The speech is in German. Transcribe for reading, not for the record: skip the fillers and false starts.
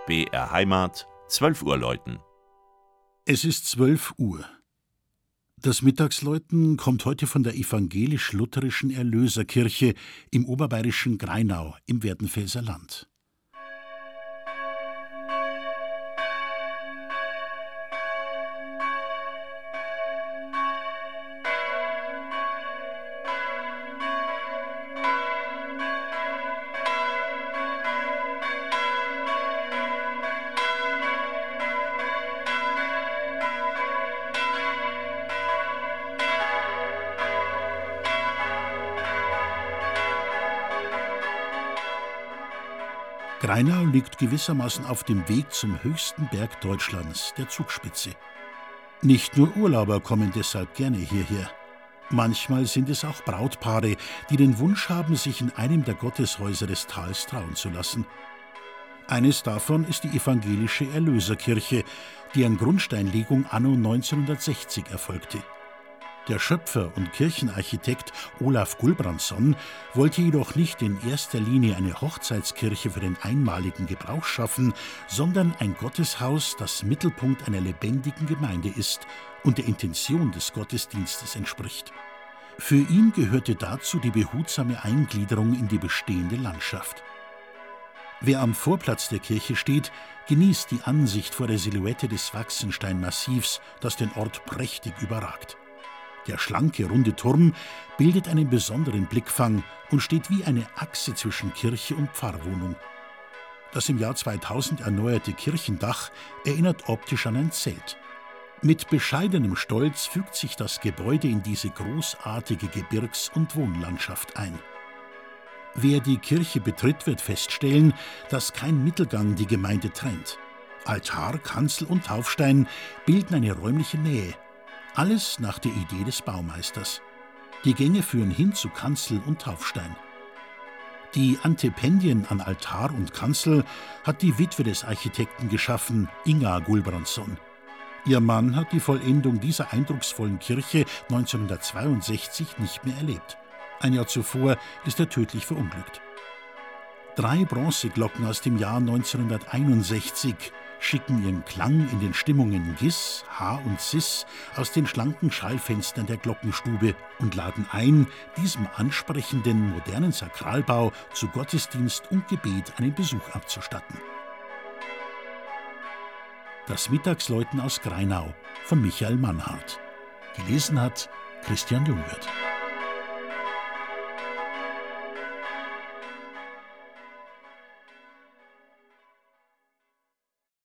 BR Heimat, 12 Uhr läuten. Es ist 12 Uhr. Das Mittagsläuten kommt heute von der evangelisch-lutherischen Erlöserkirche im oberbayerischen Grainau im Werdenfelser Land. Grainau liegt gewissermaßen auf dem Weg zum höchsten Berg Deutschlands, der Zugspitze. Nicht nur Urlauber kommen deshalb gerne hierher. Manchmal sind es auch Brautpaare, die den Wunsch haben, sich in einem der Gotteshäuser des Tals trauen zu lassen. Eines davon ist die evangelische Erlöserkirche, deren Grundsteinlegung anno 1960 erfolgte. Der Schöpfer und Kirchenarchitekt Olaf Gulbrandsson wollte jedoch nicht in erster Linie eine Hochzeitskirche für den einmaligen Gebrauch schaffen, sondern ein Gotteshaus, das Mittelpunkt einer lebendigen Gemeinde ist und der Intention des Gottesdienstes entspricht. Für ihn gehörte dazu die behutsame Eingliederung in die bestehende Landschaft. Wer am Vorplatz der Kirche steht, genießt die Ansicht vor der Silhouette des Waxensteinmassivs, das den Ort prächtig überragt. Der schlanke, runde Turm bildet einen besonderen Blickfang und steht wie eine Achse zwischen Kirche und Pfarrwohnung. Das im Jahr 2000 erneuerte Kirchendach erinnert optisch an ein Zelt. Mit bescheidenem Stolz fügt sich das Gebäude in diese großartige Gebirgs- und Wohnlandschaft ein. Wer die Kirche betritt, wird feststellen, dass kein Mittelgang die Gemeinde trennt. Altar, Kanzel und Taufstein bilden eine räumliche Nähe. Alles nach der Idee des Baumeisters. Die Gänge führen hin zu Kanzel und Taufstein. Die Antependien an Altar und Kanzel hat die Witwe des Architekten geschaffen, Inga Gulbrandsson. Ihr Mann hat die Vollendung dieser eindrucksvollen Kirche 1962 nicht mehr erlebt. Ein Jahr zuvor ist er tödlich verunglückt. 3 Bronzeglocken aus dem Jahr 1961 schicken ihren Klang in den Stimmungen Gis, H und Cis aus den schlanken Schallfenstern der Glockenstube und laden ein, diesem ansprechenden, modernen Sakralbau zu Gottesdienst und Gebet einen Besuch abzustatten. Das Mittagsläuten aus Grainau von Michael Mannhardt. Gelesen hat Christian Jungwirth.